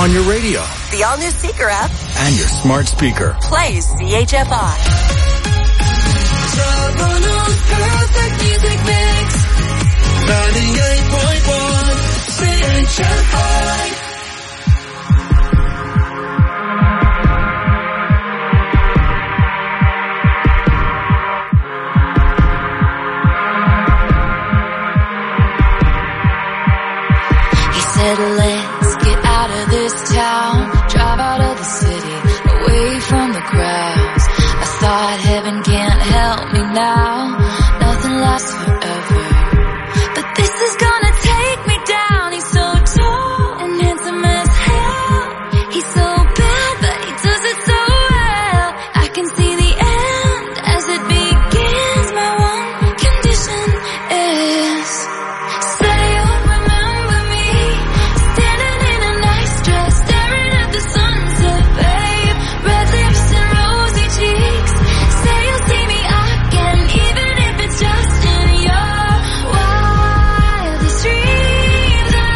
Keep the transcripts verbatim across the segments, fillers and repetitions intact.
on your radio, the all-new Seeker app, and your smart speaker. Play C H F I. Toronto's perfect music mix. ninety-eight point one C H F I. Let's get out of this town, drive out of the city, away from the crowds. I thought heaven can't help me now, nothing lasts forever, but this is gonna take me down. He's so tall and handsome as hell, he's so bad but he does it so well. I can see the end as it begins. My one condition is, say you'll remember me, standing in a nice dress, staring at the sunset, babe. Red lips and rosy cheeks. Say you'll see me again, even if it's just in your wildest dreams. Ah,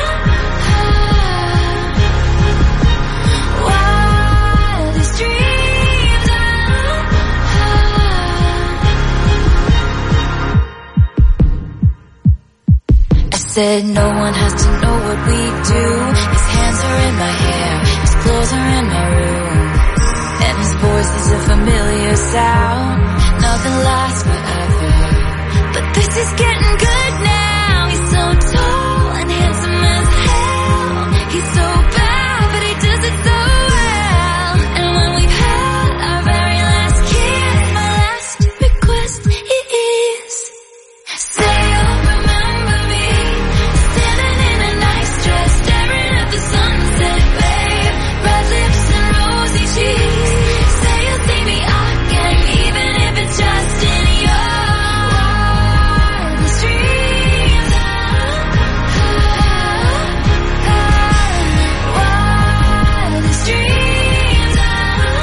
wildest dreams. Ah, I said no one has to know what we do. His hands are in my hair, his clothes are in my room, and his voice is a familiar sound. Nothing lasts forever, but this is getting good now. He's so tall and handsome as hell, he's so bad but he does it so well. And when we've had our very last kiss, my last request is, say you'll remember me, standing in a nice dress, staring at the sunset, babe. Red lips and rosy cheeks. Say you'll see me again, even if it's just in your wildest dreams. Ah, ah, wildest dreams. Ah,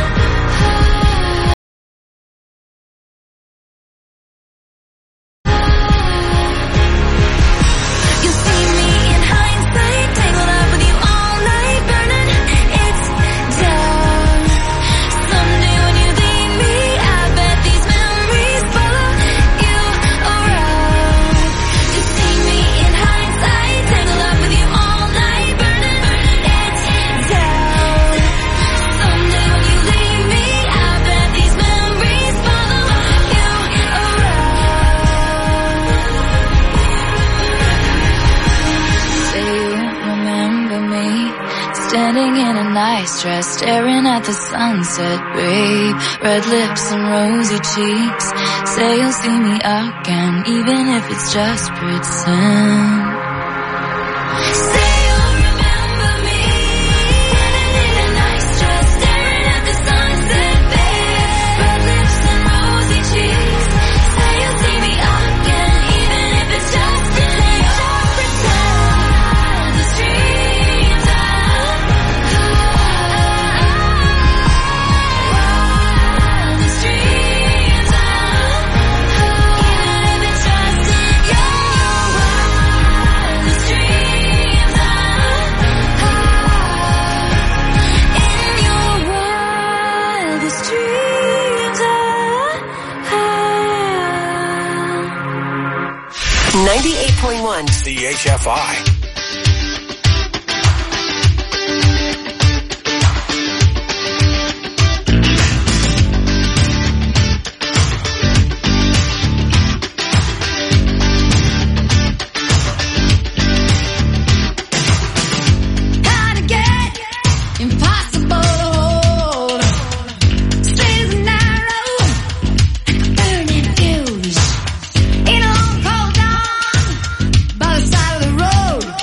you'll see me in hindsight, tangled up with you all night, burning it's down. Someday when you leave me, I bet these memories follow you around. You'll see me in hindsight, tangled up with you all night, burning it's down. Someday when you leave me, I bet these memories follow you around. Say you remember me, standing in a nice dress, staring at the sunset, babe. Red lips and rosy cheeks. Say you'll see me again, even if it's just pretend. Say you'll remember me, standing in a nice dress, staring at the sunset, babe. Red lips and rosy cheeks. Say you'll see me again, even if it's just in your pretend. The streams are wild, the streams are even if it's just in your wild, the streams are in your wildest dreams are ninety-eight point one. C H F I. Hard to get, impossible to hold. Stays narrow, like a burning fuse. In a long cold dawn, by the side of the road.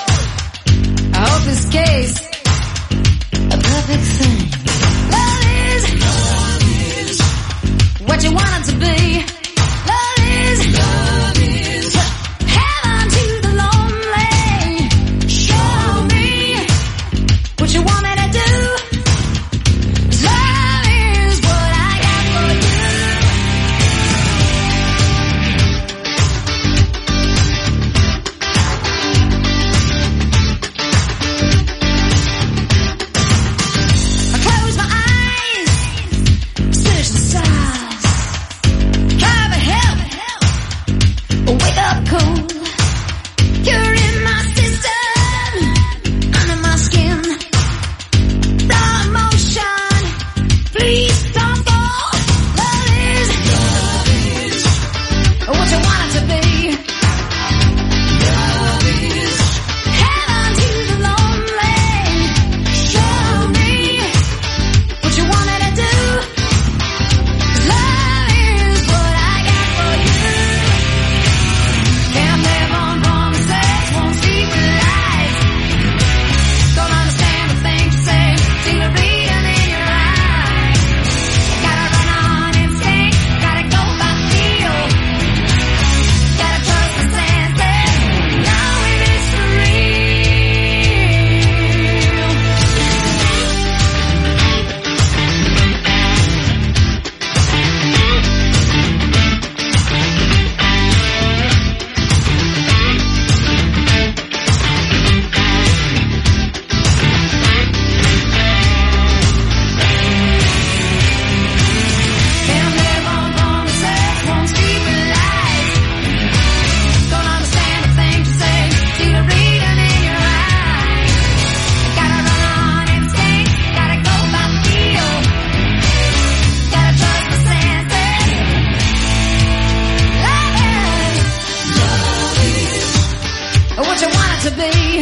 to be.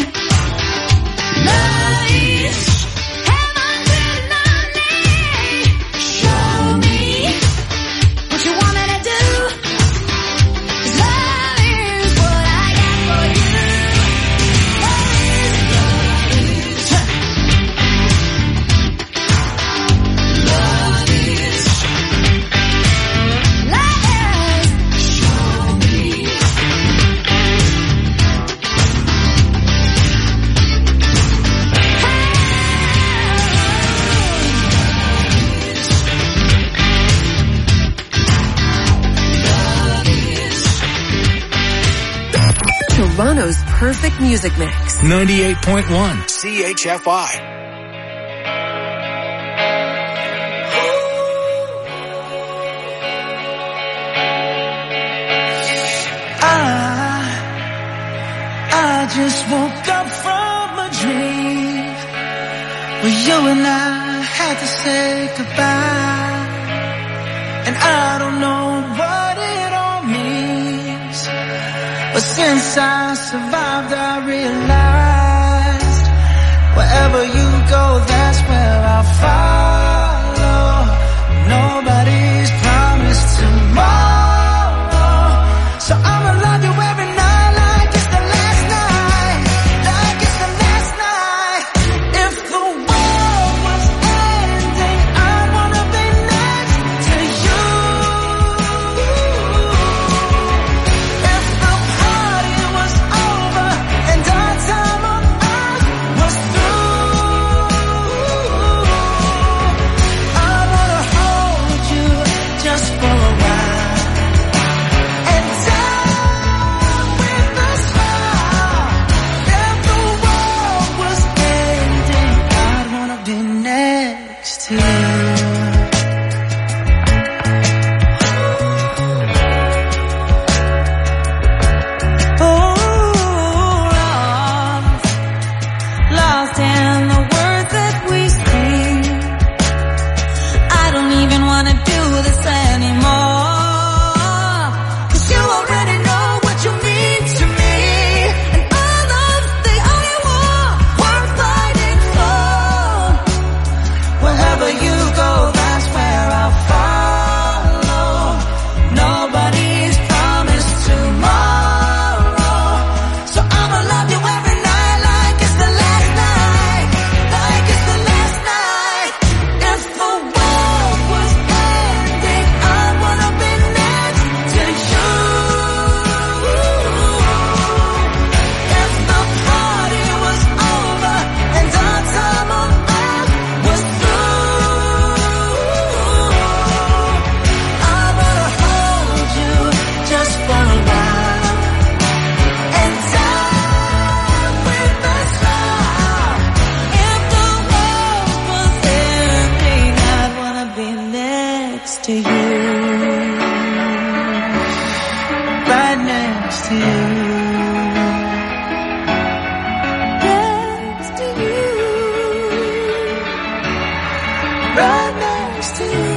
Love is heaven written on me. Show me what you want me to do. 'Cause love is what I got for you. Love is, love is, love is, show me. Toronto's perfect music mix. ninety-eight point one C H F I. I, I just woke up from a dream where you and I had to say goodbye. And I don't know what it all means, but since I survived I realized wherever you go, that's where I'll follow. Nobody's promised tomorrow, so I'ma love you every night like it's the last night, like it's the last night. If the world was ending, I wanna be next to you. If the party was over and our time on earth was through, I wanna hold you just for a while and die with a smile. If the world was ending, I'd wanna be next to you. Oh, lost, lost in the words that we speak. I don't even wanna do this anymore, 'cause you already know what you mean to me, and all of the only war worth fighting for. Wherever you go, that's where I'll follow. Nobody's promised tomorrow, so I'ma love you every night like it's the last night, like it's the last night. If the world was ending, I wanna be next to you. If the party was over and our time on earth was through, I wanna hold you just for a while and die with a smile. If the world was ending, I'd wanna be next to you, right next to you, next to you, right next to you.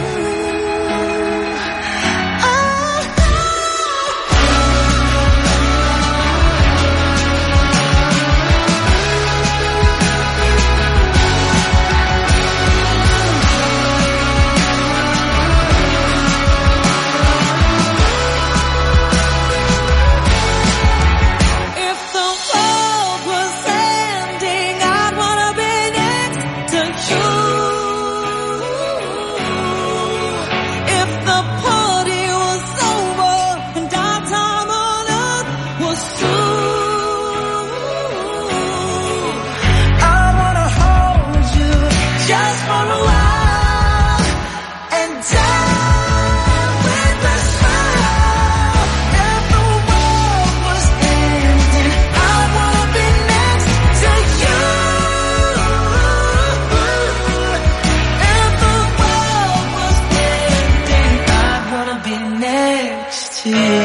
If the world was ending, I'd wanna be next to you. If the party was over and our time on earth was through, I wanna hold you just for a while and die with a smile. If the world was ending, I wanna be next to you. If the world was ending, I wanna be next to you.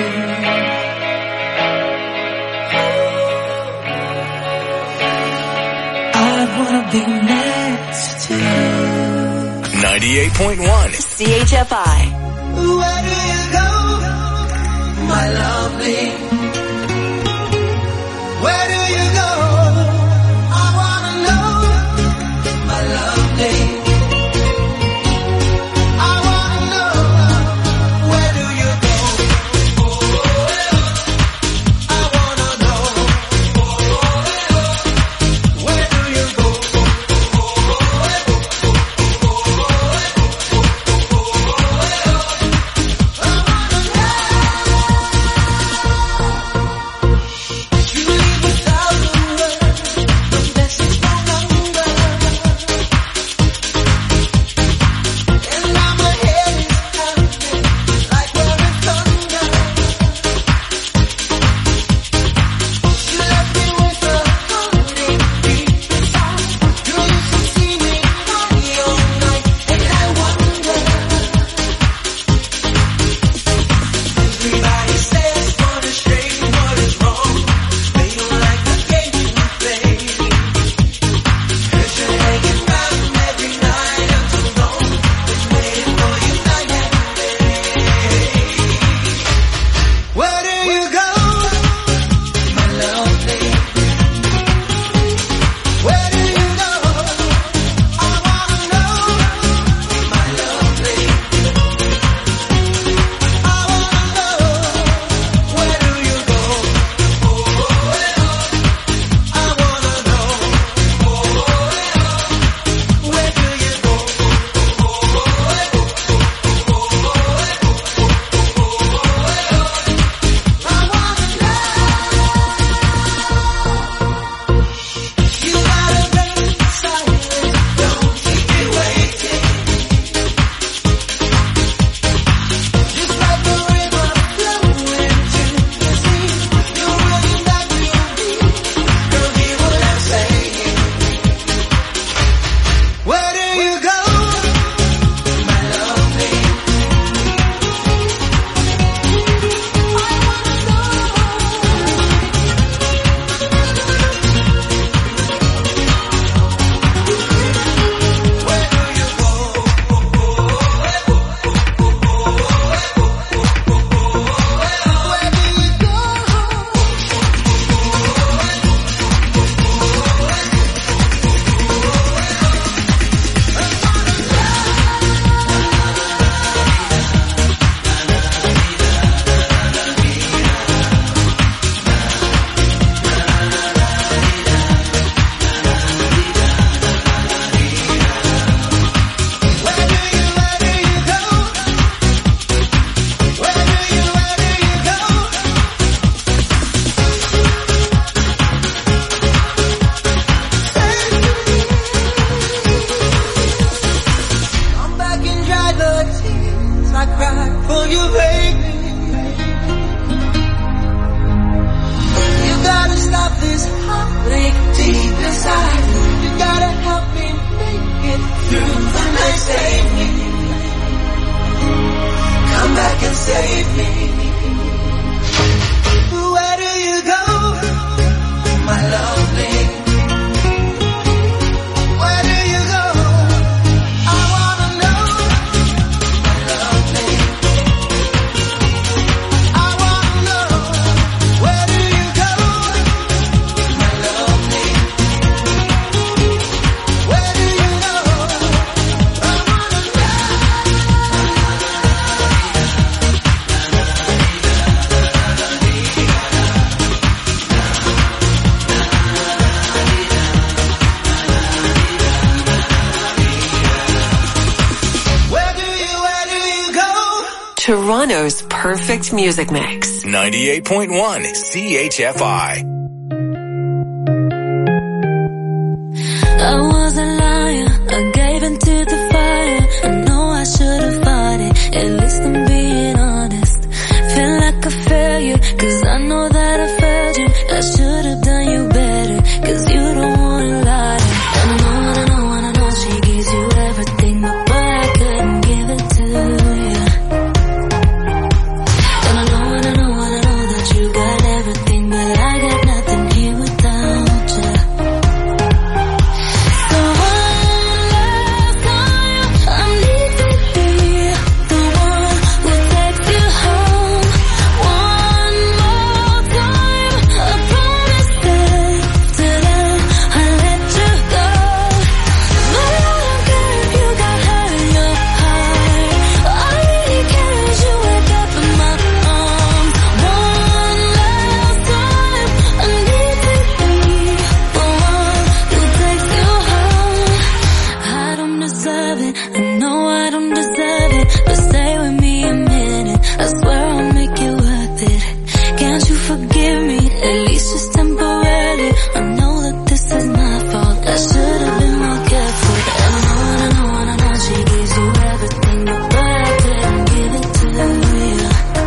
I wanna be next to you. ninety-eight point one C H F I. Where do you go, my lovely? Where do you Toronto's perfect music mix. ninety-eight point one C H F I. I was a liar, I gave into the fire. I know I should have fought it, at least I'm being honest. Feel like a failure, cause I know that I failed you. I should have done you better, cause you don't wanna lie. And I know, and I know, and I know she gives you everything, but boy, I couldn't give it to you. And I know, and I know, and I know that you got everything, but I got nothing here without you. So one last time, I need to be the one who takes you home. One more time, I promise that today I'll let you go. But I don't care if you got hurt in your heart. All I really care is you wake up in my arms. One last time, I need to be the one who takes you home. I don't deserve it, I know I don't deserve it, but stay with me a minute, I swear I'll make it worth it. Can't you forgive me, at least just temporarily? I know that this is my fault, I should have been more careful. And I know, and I know, and I know she gives you everything, but boy, I couldn't give it to you.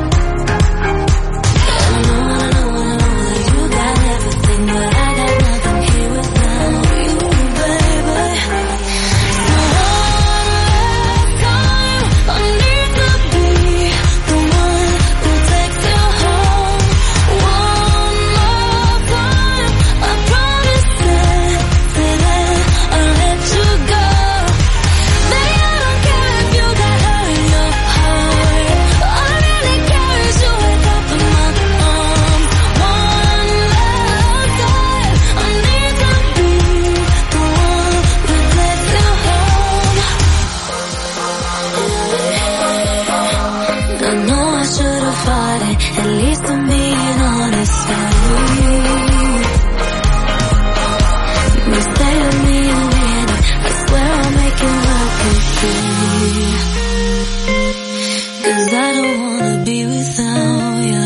And I know, and I know, and I know that you got everything, but I got nothing here without you, baby. So one last time, I need to be the one who takes you home. One more time, I promise that today I'll let you go. Baby, I don't care if you got hurt in your heart. All I really care is you wake up in my arms. One last time, I need to be the one who takes you home. I know I should have fought it, at least I'm being honest with you. But stay with me a minute, I swear I'll make it work with you. Cause I don't wanna be without you.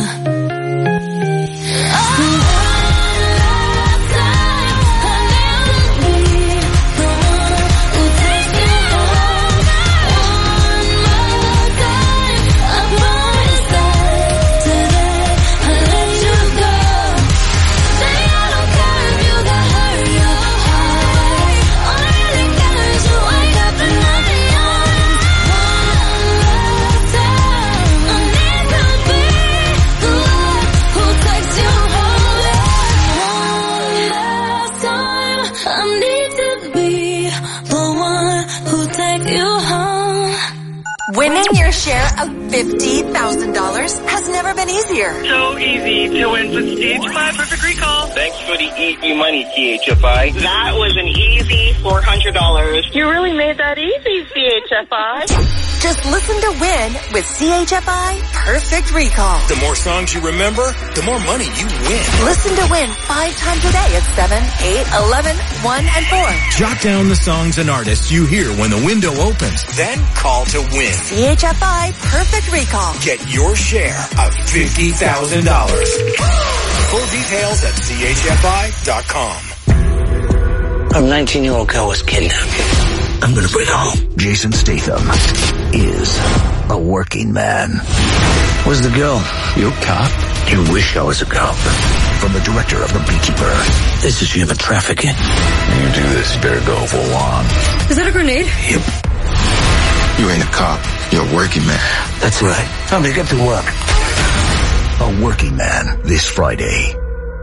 So one last time, I need to be the one who takes you home. One more time, I promise that today I'll let you go. Baby, I don't care if you got hurt in your heart. All I really care is you wake up in my arms. One last time, I need to be the one who takes you home. One last time, I need to be the one who takes you home. Winning your share of fifty thousand dollars has never been easier. So easy to win with C H F I Perfect Recall. Thanks for the easy money, C H F I. That was an easy four hundred dollars. You really made that easy, C H F I. Just listen to win with C H F I Perfect Recall. The more songs you remember, the more money you win. Listen to win five times a day at seven, eight, eleven, one, and four. Jot down the songs and artists you hear when the window opens. Then call to win. C H F I Perfect Recall. Get your share of fifty thousand dollars. Full details at C H F I dot com. A nineteen-year-old girl was kidnapped. I'm gonna bring her home. Jason Statham is a working man. Where's the girl? You a cop? You wish I was a cop. From the director of The Beekeeper. This is human trafficking. When you do this, you better go full on. Is that a grenade? Yep. You ain't a cop. You're a working man. That's right. Time to get to work. A Working Man, this Friday.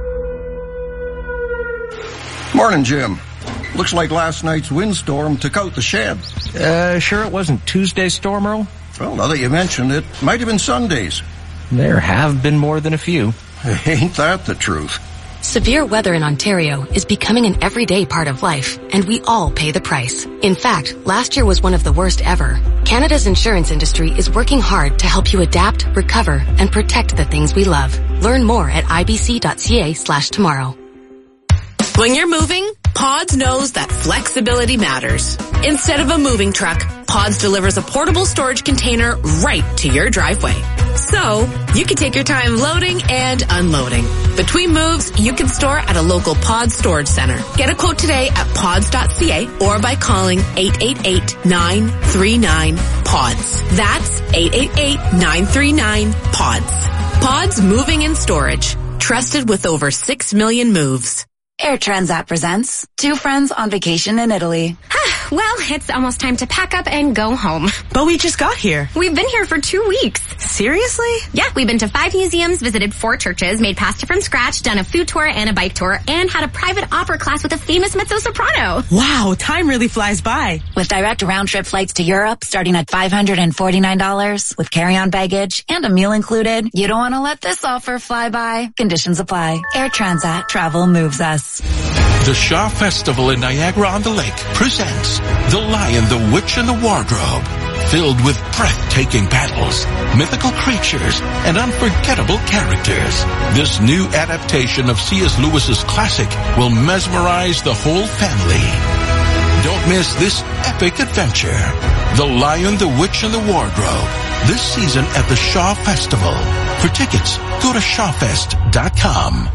Morning, Jim. Looks like last night's windstorm took out the shed. Uh, sure it wasn't Tuesday's storm, Earl? Well, now that you mentioned it, might have been Sunday's. There have been more than a few. Ain't that the truth? Severe weather in Ontario is becoming an everyday part of life, and we all pay the price. In fact, last year was one of the worst ever. Canada's insurance industry is working hard to help you adapt, recover, and protect the things we love. Learn more at ibc.ca slash tomorrow. When you're moving, Pods knows that flexibility matters. Instead of a moving truck, Pods delivers a portable storage container right to your driveway. So, you can take your time loading and unloading. Between moves, you can store at a local Pods storage center. Get a quote today at pods dot c a or by calling eight eight eight, nine three nine, PODS. That's eight eight eight, nine three nine, PODS. Pods Moving and Storage. Trusted with over six million moves. Air Transat presents Two Friends on Vacation in Italy. Well, it's almost time to pack up and go home. But we just got here. We've been here for two weeks. Seriously? Yeah, we've been to five museums, visited four churches, made pasta from scratch, done a food tour and a bike tour, and had a private opera class with a famous mezzo-soprano. Wow, time really flies by. With direct round-trip flights to Europe starting at five hundred forty-nine dollars with carry-on baggage and a meal included, you don't want to let this offer fly by. Conditions apply. Air Transat. Travel moves us. The Shaw Festival in Niagara-on-the-Lake presents The Lion, the Witch, and the Wardrobe, filled with breathtaking battles, mythical creatures, and unforgettable characters. This new adaptation of C S Lewis's classic will mesmerize the whole family. Don't miss this epic adventure. The Lion, the Witch, and the Wardrobe, this season at the Shaw Festival. For tickets, go to shaw fest dot com.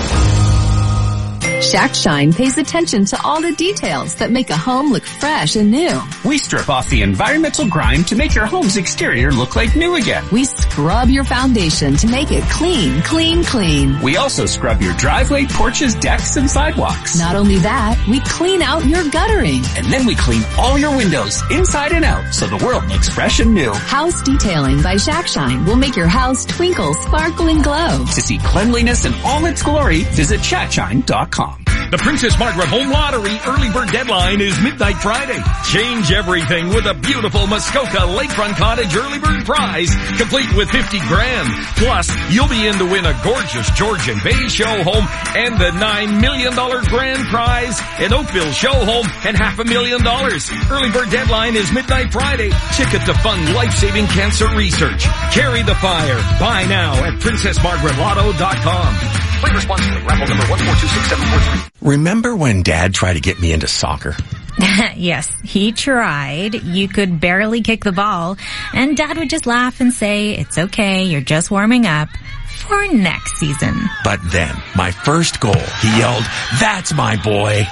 Shack Shine pays attention to all the details that make a home look fresh and new. We strip off the environmental grime to make your home's exterior look like new again. We scrub your foundation to make it clean, clean, clean. We also scrub your driveway, porches, decks, and sidewalks. Not only that, we clean out your guttering. And then we clean all your windows inside and out so the world looks fresh and new. House Detailing by Shack Shine will make your house twinkle, sparkle, and glow. To see cleanliness in all its glory, visit shack shine dot com. The Princess Margaret Home Lottery early bird deadline is midnight Friday. Change everything with a beautiful Muskoka Lakefront Cottage early bird prize, complete with fifty grand. Plus, you'll be in to win a gorgeous Georgian Bay show home and the nine million dollars grand prize, an Oakville show home, and half a million dollars. Early bird deadline is midnight Friday. Ticket to fund life-saving cancer research. Carry the fire. Buy now at princess margaret lotto dot com. Play responsibly. Raffle number one four two six seven four three. Remember when Dad tried to get me into soccer? Yes, he tried. You could barely kick the ball, and Dad would just laugh and say, "It's okay, you're just warming up for next season." But then, my first goal, he yelled, "That's my boy!"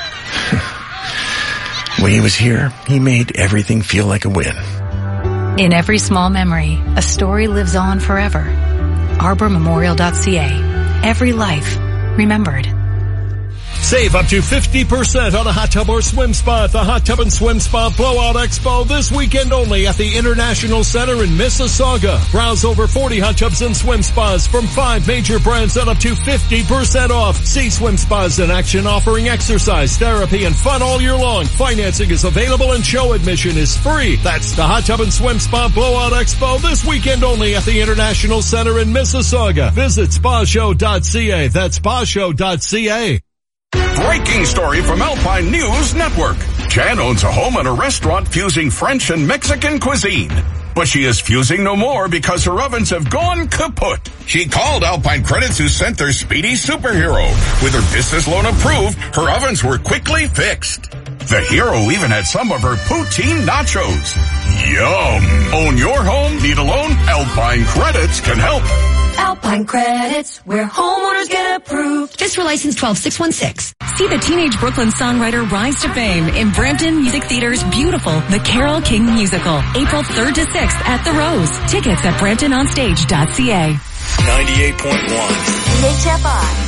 When he was here, he made everything feel like a win. In every small memory, a story lives on forever. arbor memorial dot c a. Every life remembered. Save up to fifty percent on a hot tub or swim spa at the Hot Tub and Swim Spa Blowout Expo this weekend only at the International Center in Mississauga. Browse over forty hot tubs and swim spas from five major brands at up to fifty percent off. See swim spas in action offering exercise, therapy, and fun all year long. Financing is available and show admission is free. That's the Hot Tub and Swim Spa Blowout Expo this weekend only at the International Center in Mississauga. Visit spa show dot c a. That's spa show dot c a. Breaking story from Alpine News Network. Jan owns a home and a restaurant fusing French and Mexican cuisine. But she is fusing no more because her ovens have gone kaput. She called Alpine Credits, who sent their speedy superhero. With her business loan approved, her ovens were quickly fixed. The hero even had some of her poutine nachos. Yum! Own your home? Need a loan? Alpine Credits can help. Alpine Credits, where homeowners get approved. Fisker license twelve six one six. See the teenage Brooklyn songwriter rise to fame in Brampton Music Theater's beautiful The Carole King Musical, April third to sixth at The Rose. Tickets at brampton on stage dot c a. ninety-eight point one. C H F I.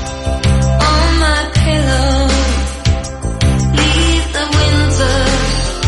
Leave the winter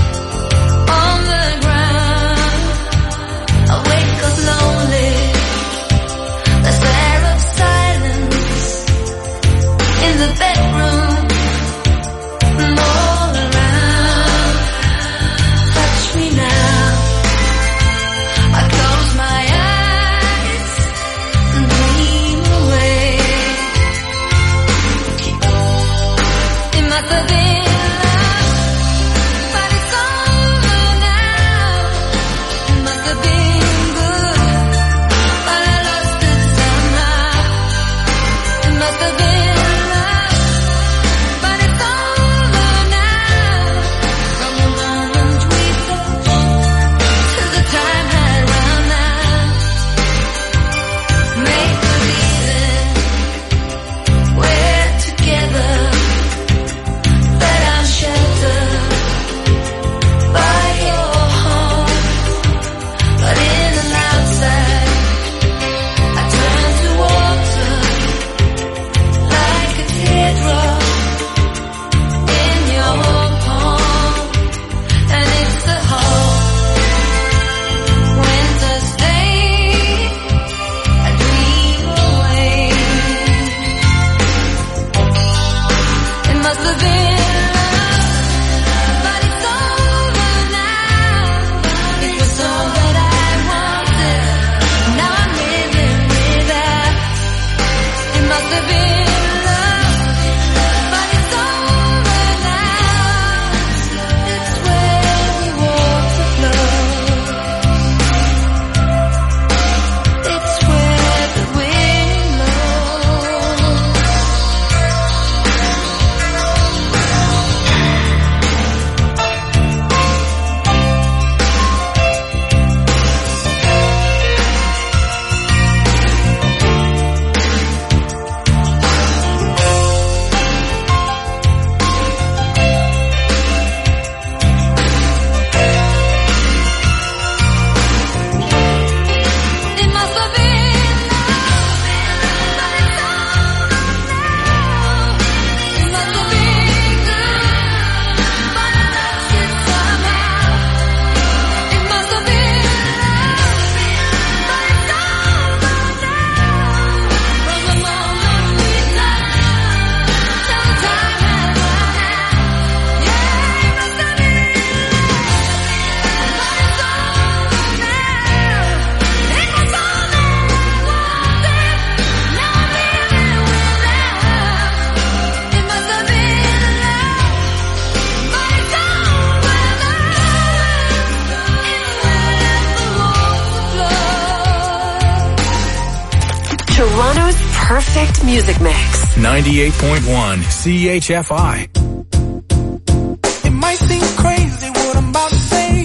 perfect music mix. ninety-eight point one C H F I. It might seem crazy what I'm about to say.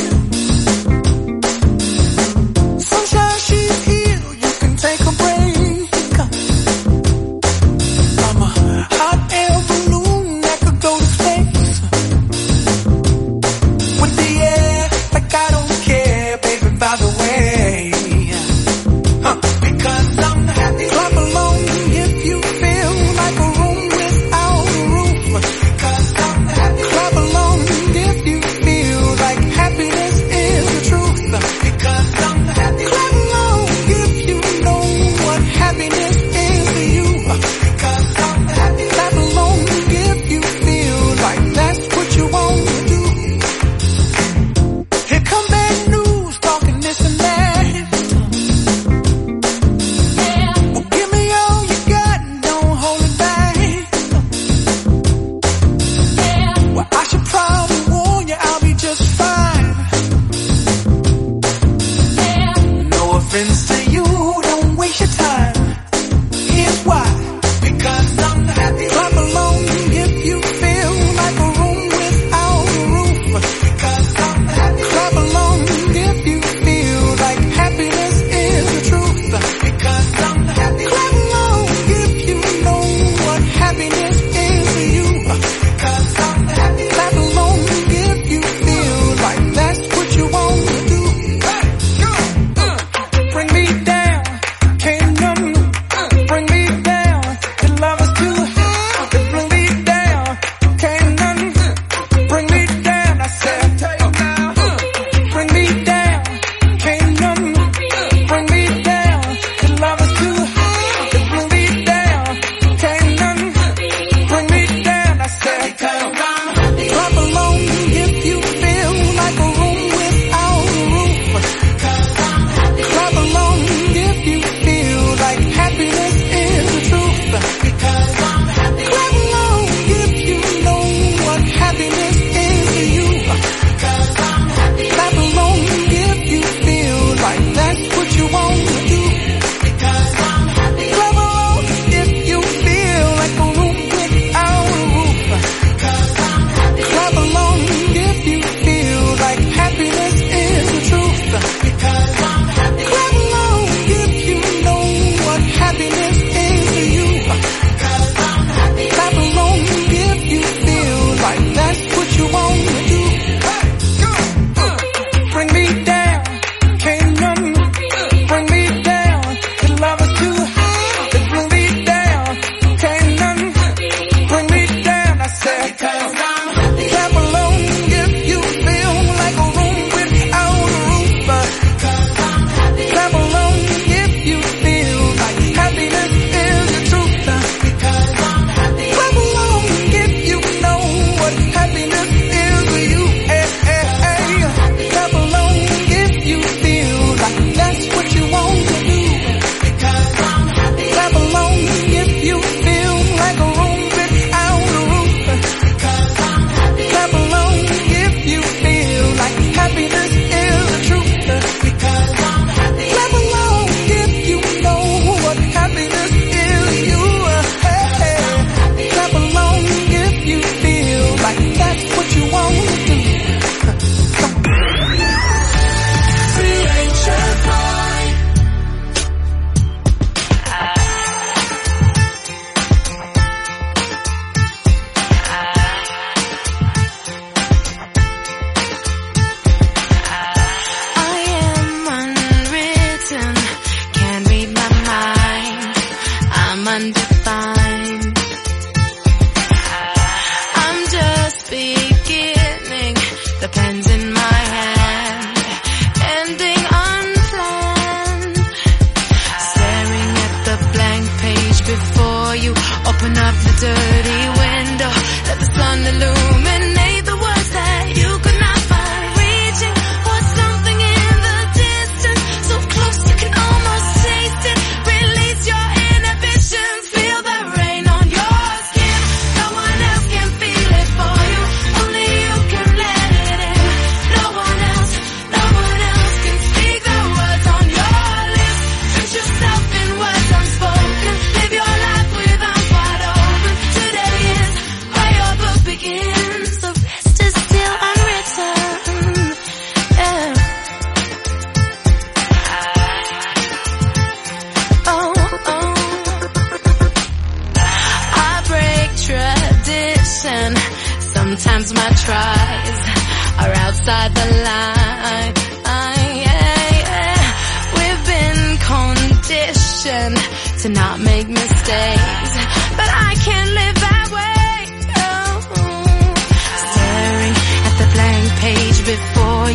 Sunshine, she's here, you can take a break. I'm a hot air balloon that could go to space. With the air, like I don't care, baby, by the way. Huh, because I'm happy. Clap along if you feel like a room without a roof.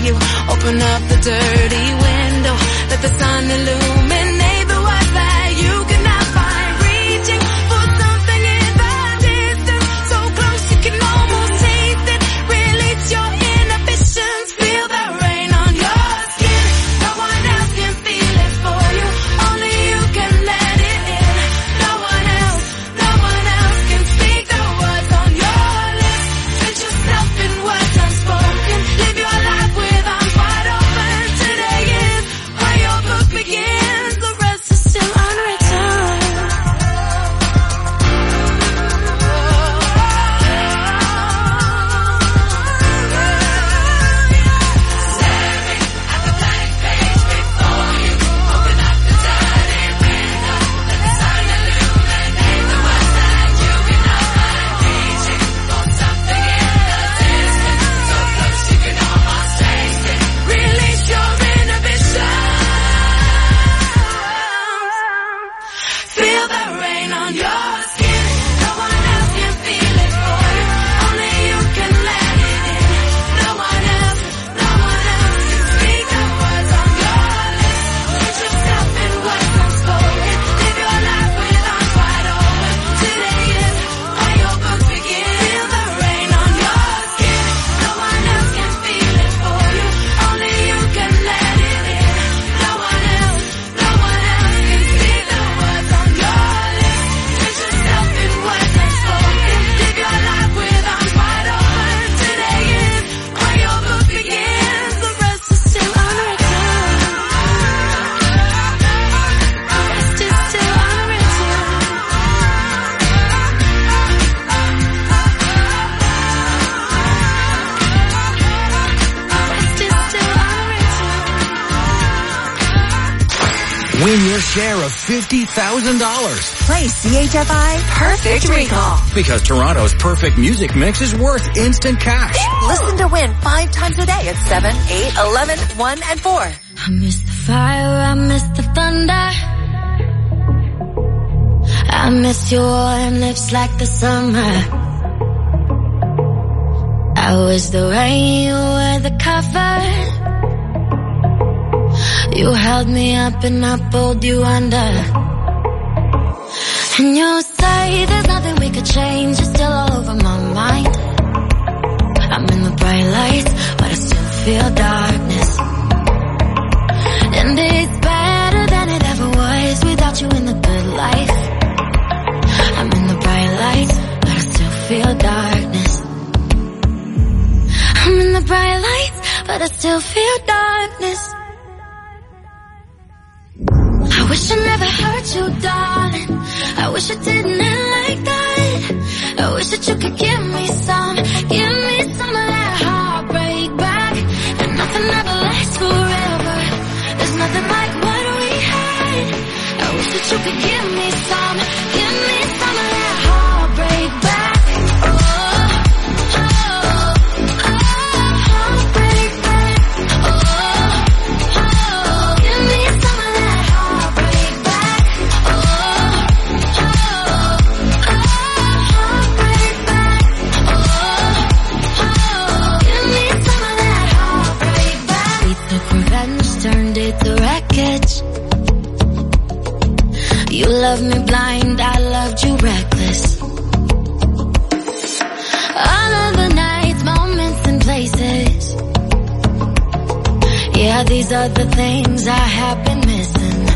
you. Open up the dirty window, let the sun illuminate the words that you cannot find. Reaching for something in the distance, so close you can almost taste it. Release your inhibitions, feel the rain on your skin. No one else can feel it for you, only you can let it in. No one else, no one else can speak the words on your lips. Put yourself in words unspoken, live your life with arms wide open. Today is where your book begins, the rest is still unwritten. Release your inhibitions. Feel the rain on your skin. No one else can feel it for you, only you can let it in. No one else, no one else can speak the words on your lips. Put yourself in words unspoken, live your life with arms wide open. Today is where your book begins. Feel the rain on your skin. No one else can feel it for you, only you can let it in. No one else, no one else can speak the words on your lips. Put yourself in words unspoken, live your life with arms wide open. Today is where your book begins, the rest is still unwritten. The rest is still unwritten. The rest is still unwritten. Win your share of fifty thousand dollars. Play C H F I Perfect Recall. Because Toronto's perfect music mix is worth instant cash. Listen to win five times a day at seven, eight, eleven, one, and four. I miss the fire, I miss the thunder. I miss your warm lips like the summer. I was the rain, you were the cover. You held me up and I pulled you under. And you say there's nothing we could change, you're still all over my mind. I'm in the bright lights, but I still feel darkness. And it's better than it ever was without you in the good life. I'm in the bright lights, but I still feel darkness. I'm in the bright lights, but I still feel darkness. I wish I never hurt you, darling. I wish I didn't end like that. I wish that you could give me some, give me some of that heartbreak back. And nothing ever lasts forever. There's nothing like what we had. I wish that you could give me some, give me some of that heartbreak back. Oh, oh, oh, heartbreak back. Oh, oh, give me some of that heartbreak back. Oh, oh, heartbreak back. Oh, oh, give me some of that heartbreak back. We took revenge, turned it to wreckage. You loved me blind, I loved you reckless. All of the nights, moments and places. Yeah, these are the things I have been missing.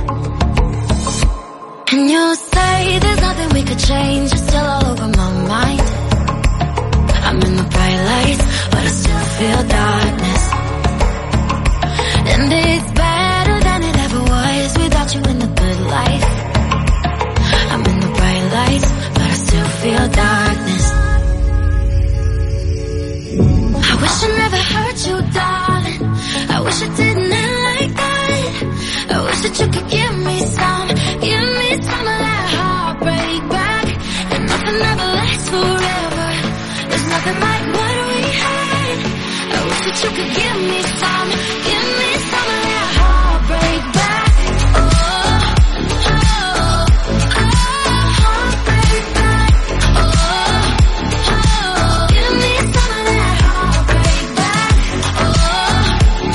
And you say there's nothing we could change, you're still all over my mind. I'm in the bright lights, but I still feel darkness. And it's better than it ever was without you in the good life. I'm in the bright lights, but I still feel darkness. I wish I never hurt you, darling. I wish I didn't end like that. I wish that you could give me some, give me some of that heartbreak back. And nothing ever lasts forever. There's nothing like what we had. I wish that you could give me some, give me some of that heartbreak back. Oh, oh, oh, heartbreak back. Oh, oh, give me some of that heartbreak back. Oh,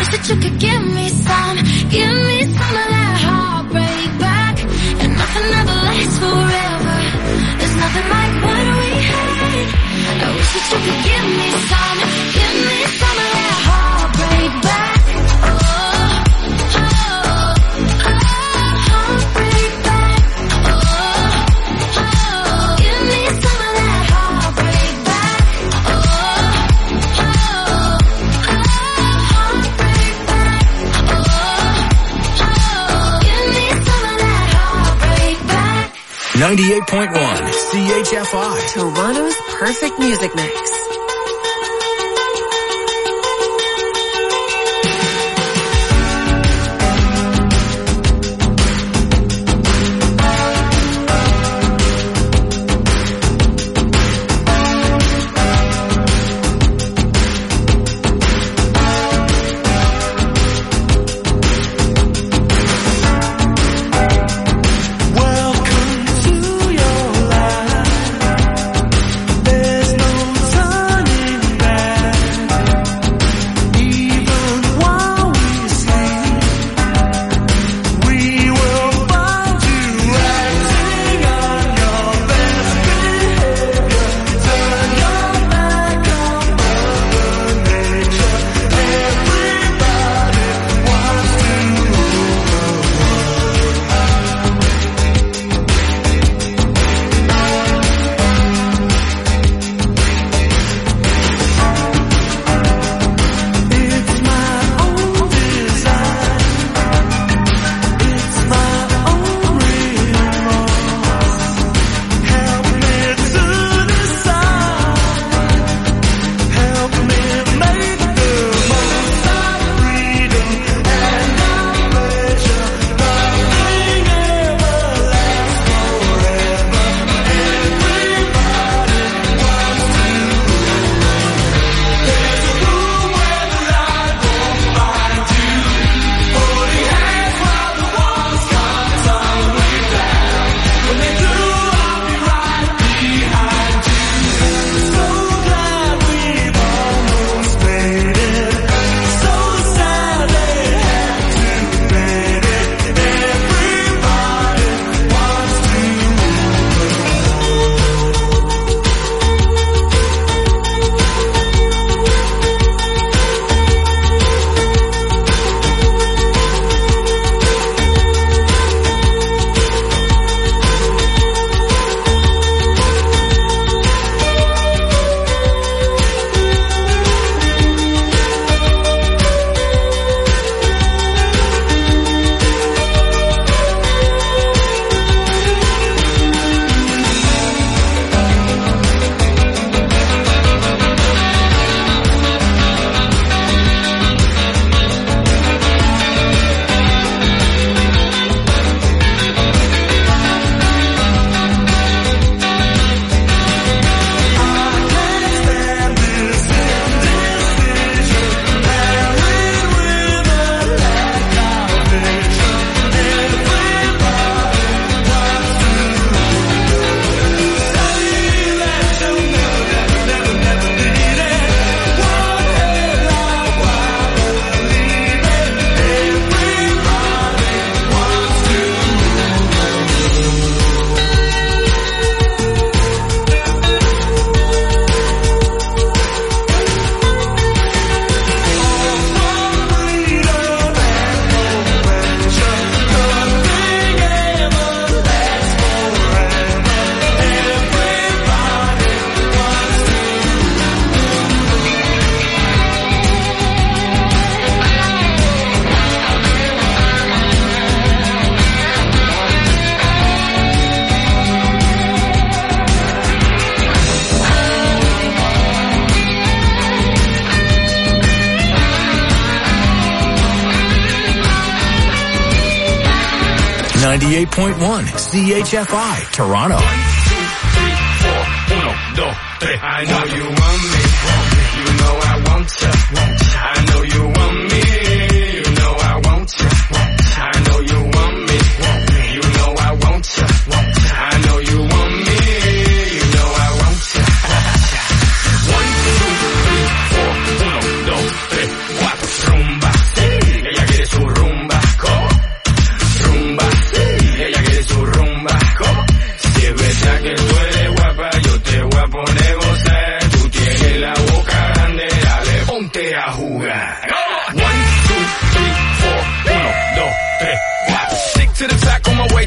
wish that you could give me some, give me some of that heartbreak back. And nothing ever lasts forever. There's nothing like what we had. I wish that you could give me some, give me some of that heartbreak back. Oh, oh, oh, heartbreak back. Oh, oh, give me some of that heartbreak back. Oh, oh, oh, heartbreak back. Oh, oh, give me some of that heartbreak back. ninety-eight point one C H F I. Toronto's perfect music mix. ninety-eight point one C H F I, Toronto. One, two, three, four. Uno, dos, tres. I know you want me. You know I want you. I know you want me. You know I want you. I know you want me. You know I want you. I know you want me. You know I want you. One, two, three, four. Uno, dos, tres, cuatro. Rumba.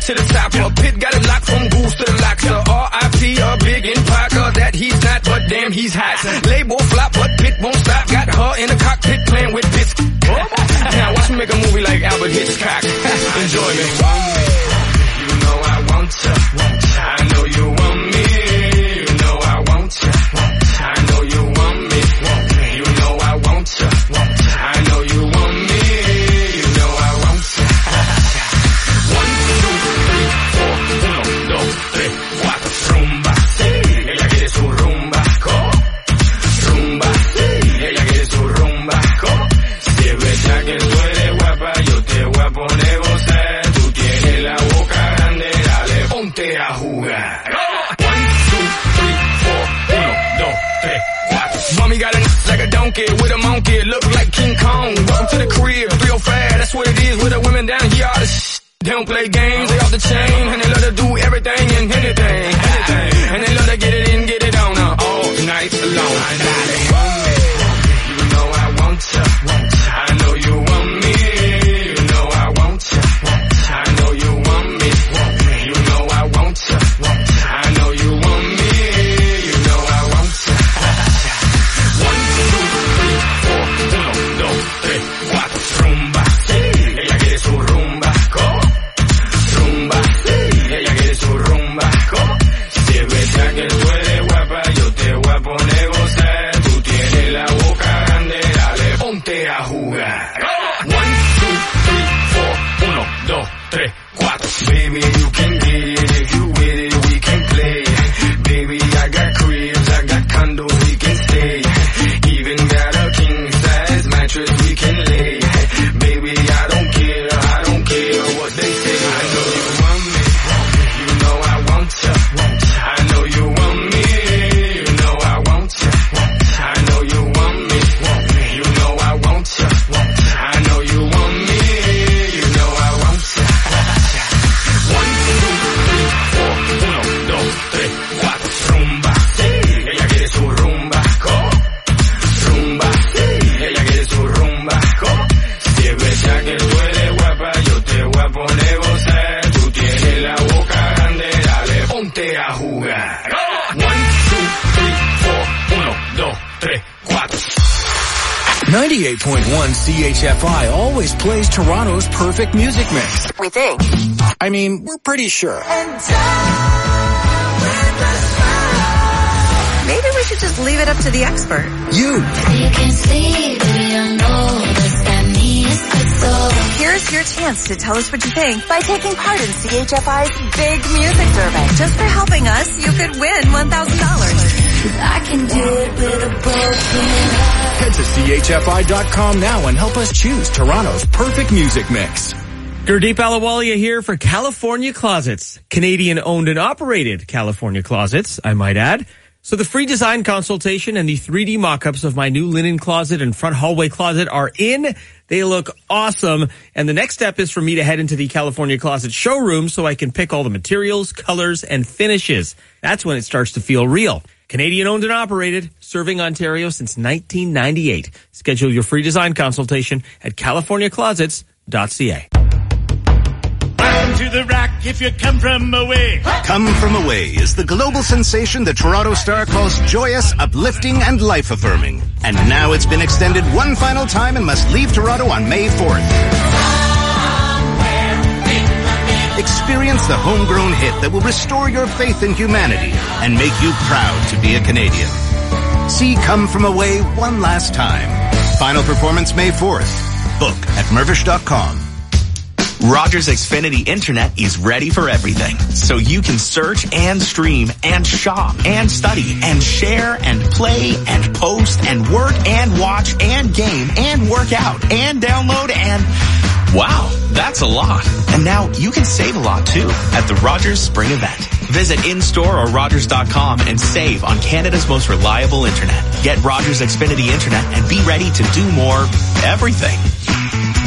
to the top. A pit got it locked from goose to the locks. The R I P a big in Parker that he's not, but damn he's hot. Label flop, but Pit won't stop. Got her in the cockpit playing with bits. Now watch me make a movie like Albert Hitchcock. Enjoy me. You know I want you. I know you want me. You know I want you. I know you want me. You know I want you. I know you want me. You know I want you. One, two, three, four. Uno, dos, tres, cuatro. Rumba, sí. Ella quiere su rumba. Go. Rumba, sí. Ella quiere su rumba. Go. Si es verdad que tú eres guapa, yo te voy a poner gozar. Tú tienes la boca grande, dale, ponte a jugar. One, two, three, four. Uno, dos, tres, cuatro. Mommy got a like a donkey with a monkey, look like King Kong. Welcome to the crib, three oh five, that's what it is with the women down here. All the sh- they don't play games, they off the chain, and they love to do everything and anything, anything. And they love to get it in, get it on uh, all night long. You know I want you, I know you want me. You know I want you, I know you want me. You know I want you, I know you want me. You know I want you. One, two, three, four, uno, dos, tres, cuatro. Rumba, sí, ella quiere su rumba. Go. Rumba, sí, ella quiere su rumba. Go. Si es verdad que tú eres guapa, yo te voy a poner gozar. Tú tienes la boca grande, dale, ponte a jugar. One, two, three, four, uno, dos, tres, cuatro. Baby, you can get it if you with it, we can play. Baby, I got cribs, I got condos, we can stay. Even got a king size mattress we can lay. Baby, I don't care, I don't care what they say. I know you want me, you know I want you. I know you want me, you know I want you. I know you want me, you know I want you. I know you want me, you know I want you. One, two, three, four, uno, dos, tres, cuatro. Rumba, sí, ella quiere su rumba. Go. Rumba, sí, ella quiere su rumba. Go. Si es verdad que tú eres guapa, yo te voy a poner gozar. Tú tienes la boca grande, dale, ponte a jugar. One, two, three, four, uno, dos, tres, cuatro. ninety-eight point one C H F I always plays Toronto's perfect music mix. We think. I mean, we're pretty sure. Maybe we should just leave it up to the expert. You. Here's your chance to tell us what you think by taking part in C H F I's big music survey. Just for helping us, you could win one thousand dollars. I can do it with a broken heart. Head to C H F I dot com now and help us choose Toronto's perfect music mix. Gurdeep Ahluwalia here for California Closets. Canadian owned and operated California Closets, I might add. So the free design consultation and the three D mock-ups of my new linen closet and front hallway closet are in. They look awesome. And the next step is for me to head into the California Closet showroom so I can pick all the materials, colors, and finishes. That's when it starts to feel real. Canadian owned and operated, serving Ontario since nineteen ninety-eight. Schedule your free design consultation at california closets dot c a. To the rack if you come from away. Come From Away is the global sensation the Toronto Star calls joyous, uplifting, and life-affirming. And now it's been extended one final time and must leave Toronto on May fourth. Experience the homegrown hit that will restore your faith in humanity and make you proud to be a Canadian. See Come From Away one last time. Final performance May fourth. Book at mervish dot com. Rogers Xfinity Internet is ready for everything. So you can search and stream and shop and study and share and play and post and work and watch and game and work out and download and... Wow, that's a lot. And now you can save a lot too at the Rogers Spring Event. Visit in-store or rogers dot com and save on Canada's most reliable internet. Get Rogers Xfinity Internet and be ready to do more everything.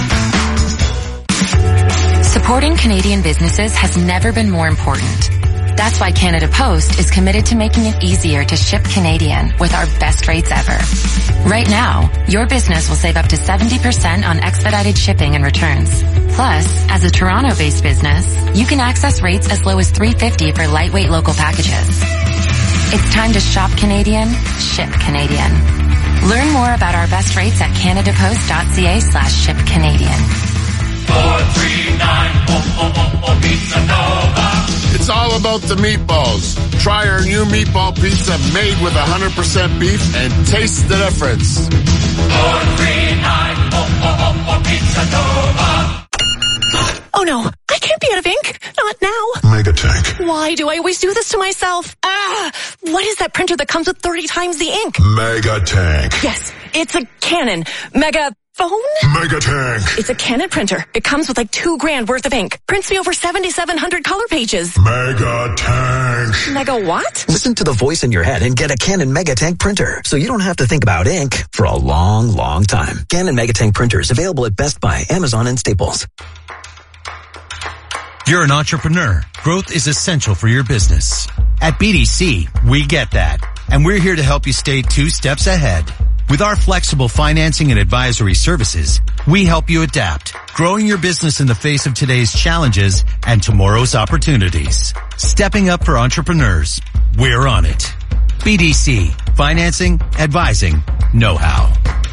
Supporting Canadian businesses has never been more important. That's why Canada Post is committed to making it easier to ship Canadian with our best rates ever. Right now, your business will save up to seventy percent on expedited shipping and returns. Plus, as a Toronto-based business, you can access rates as low as three dollars and fifty cents for lightweight local packages. It's time to shop Canadian, ship Canadian. Learn more about our best rates at canadapost.ca slash ship Canadian. four three nine, oh, oh, oh, oh, Pizza Nova. It's all about the meatballs. Try our new meatball pizza made with one hundred percent beef and taste the difference. four three nine, oh, oh, oh, oh, Pizza Nova. Oh no, I can't be out of ink. Not now. Megatank. Why do I always do this to myself? Ah, what is that printer that comes with thirty times the ink? Megatank. Yes, it's a Canon Mega Phone? Megatank. It's a Canon printer. It comes with like two grand worth of ink. Prints me over seventy-seven hundred color pages. Megatank. Mega what? Listen to the voice in your head and get a Canon Megatank printer so you don't have to think about ink for a long, long time. Canon Megatank printers available at Best Buy, Amazon, and Staples. You're an entrepreneur. Growth is essential for your business. At B D C, we get that. And we're here to help you stay two steps ahead. With our flexible financing and advisory services, we help you adapt, growing your business in the face of today's challenges and tomorrow's opportunities. Stepping up for entrepreneurs. We're on it. B D C. Financing, advising, know-how.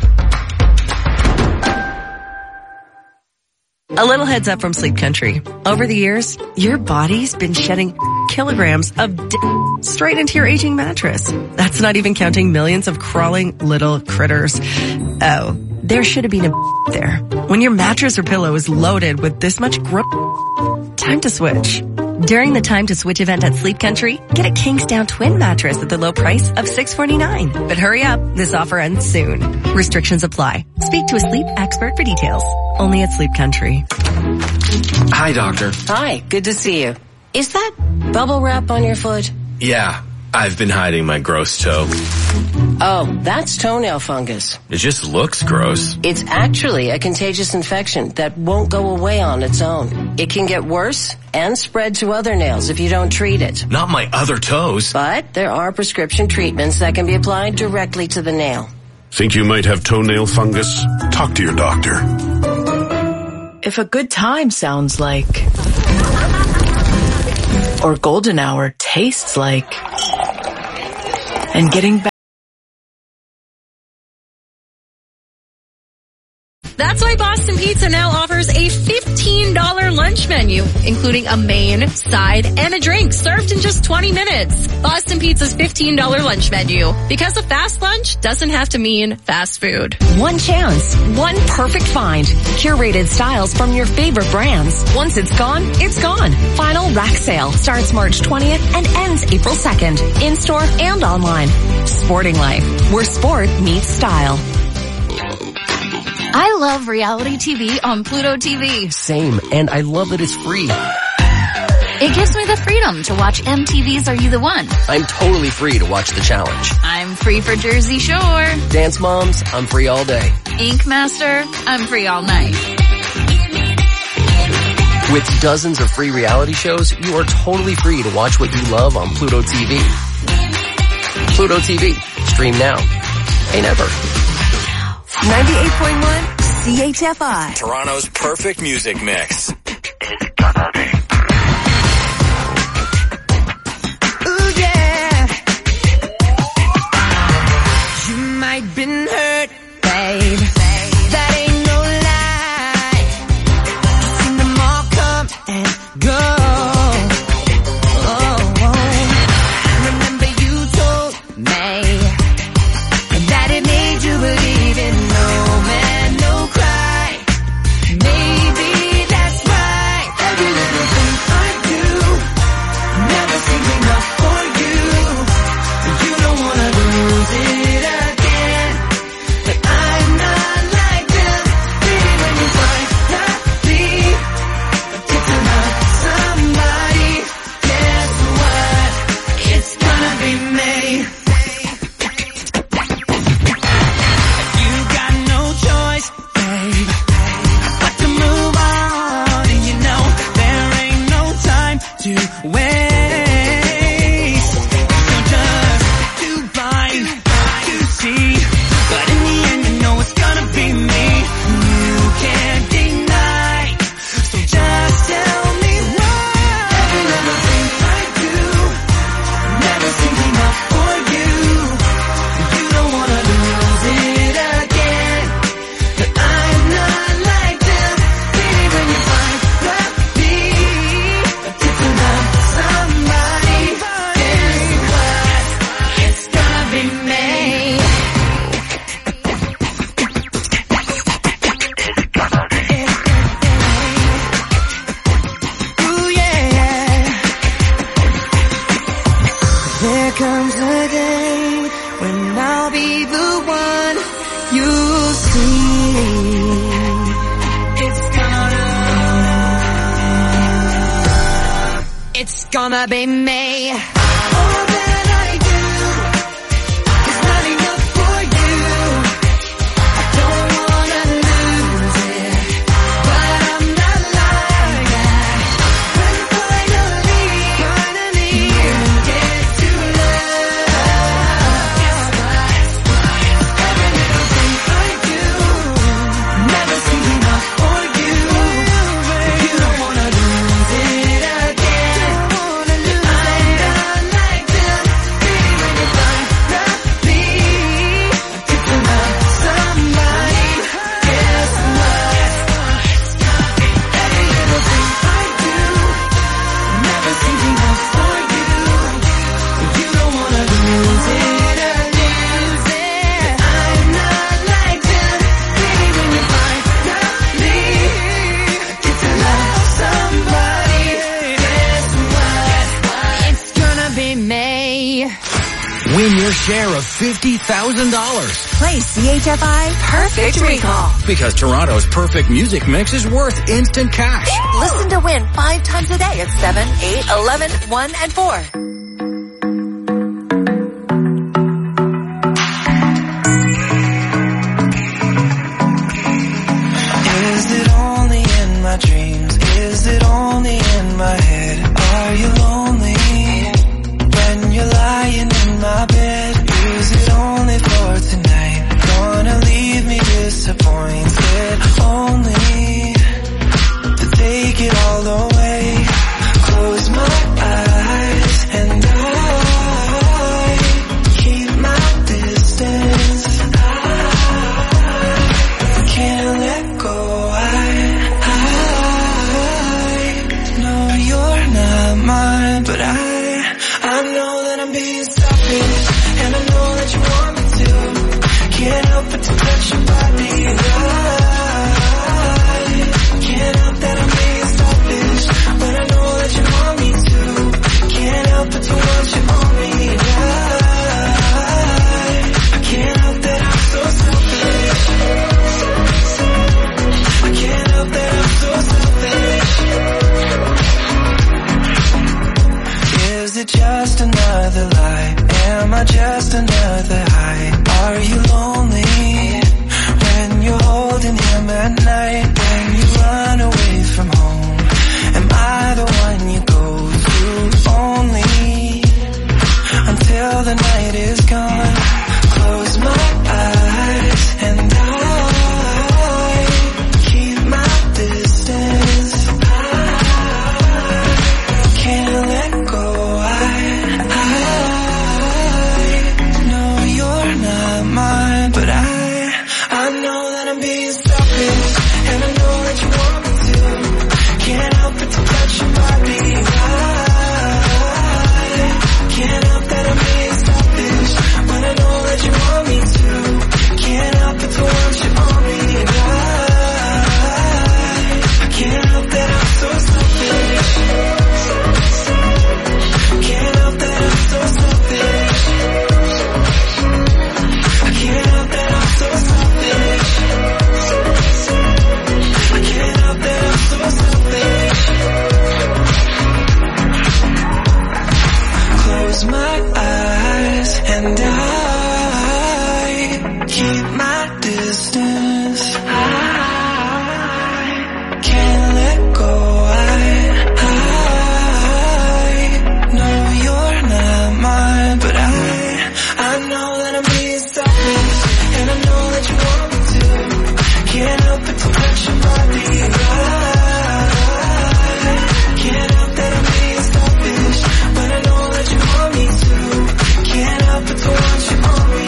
A little heads up from Sleep Country. Over the years, your body's been shedding kilograms of d- straight into your aging mattress. That's not even counting millions of crawling little critters. Oh, there should have been a there. When your mattress or pillow is loaded with this much gro- time to switch. During the Time to Switch event at Sleep Country, get a Kingsdown twin mattress at the low price of six forty-nine. But hurry up, this offer ends soon. Restrictions apply. Speak to a sleep expert for details. Only at Sleep Country. Hi, doctor. Hi, good to see you. Is that bubble wrap on your foot? Yeah, I've been hiding my gross toe. Oh, that's toenail fungus. It just looks gross. It's actually a contagious infection that won't go away on its own. It can get worse and spread to other nails if you don't treat it. Not my other toes. But there are prescription treatments that can be applied directly to the nail. Think you might have toenail fungus? Talk to your doctor. If a good time sounds like, or golden hour tastes like, and getting back. That's why Boston Pizza now offers a fifteen dollars lunch menu, including a main, side, and a drink served in just twenty minutes. Boston Pizza's fifteen dollars lunch menu. Because a fast lunch doesn't have to mean fast food. One chance, one perfect find. Curated styles from your favorite brands. Once it's gone, it's gone. Final rack sale starts March twentieth and ends April second. In-store and online. Sporting Life, where sport meets style. I love reality T V on Pluto T V. Same, and I love that it's free. It gives me the freedom to watch M T V's Are You the One? I'm totally free to watch The Challenge. I'm free for Jersey Shore. Dance Moms, I'm free all day. Ink Master, I'm free all night. With dozens of free reality shows, you are totally free to watch what you love on Pluto T V. Pluto T V. Stream now. Pay never. ninety-eight point one C H F I. Toronto's perfect music mix. Ooh, yeah. You might been hurt, babe. That ain't no lie. Seen them all come and go. Oh, oh. I remember you told me that it made you believe in no man, no cry. Maybe that's right. gonna be me. All that I do is not enough for you. I don't wanna lose it, but I'm not like that. When finally, finally you get to love, guess what? Every little thing I do never seems enough for you. You don't wanna lose it again. I'm not like them. Baby, when you find me, get to love somebody. Guess what? Every little thing I do never seems enough for you. You don't wanna lose it again. I'm not like them. Baby, when you find me, get to love somebody. Guess what? It's gonna be me. Win your share of fifty thousand dollars. Play C H F I Perfect Recall. Because Toronto's perfect music mix is worth instant cash. Listen to win five times a day at seven, eight, eleven, one, and four. Is it only in my dreams? Is it only in my head? Are you lonely when you're lying in my bed? Is it only for tonight? Gonna leave me disappointed only to take it all away. Close my eyes and I keep my distance. I can't let go. I, I know you're not mine, but I, I know that I'm being selfish, and I know that you want me to. Can't help but to touch your body, and I can't help that I'm being selfish, but I know that you want me to. Can't help but to want you on me, and I, I can't help that I'm so selfish. I can't help that I'm so selfish. Is it just another lie? Am I just another high? Are you lonely when you're holding him at night? When you run away from home, am I the one you go to only until the night is gone? Close my eyes and I keep my distance. I can't let go. But I, I know that I'm being selfish, and I know that you want me to. Can't help but to touch your body. I can't help that I'm being selfish, but I know that you want me to. Can't help but to want you on me. And I, I can't help that I'm so selfish. Can't help that I'm so selfish. I can't help that I'm so selfish. I can't help that I'm so selfish. Close my eyes and I keep my distance. I can't let go. I, I know you're not mine, but I, I know that I'm being selfish, and I know that you want me to. Can't help but to touch your body. I can't help that I'm being selfish, but I know that you want me to. Can't help but to want you on me.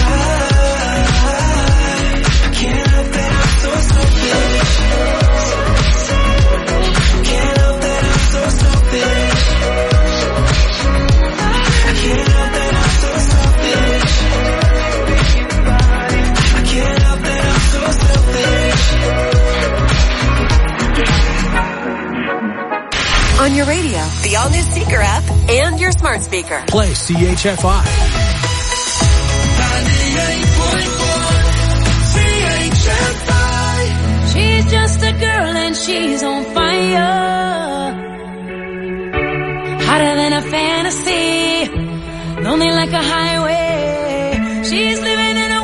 I can't help that I'm so selfish. Can't help that I'm so selfish. I can't help that I'm so selfish. I can't help that I'm so selfish. On your radio, the all-new Seeker app, and your smart speaker. Play C H F I. She's just a girl and she's on fire. Hot a fantasy. Lonely like a highway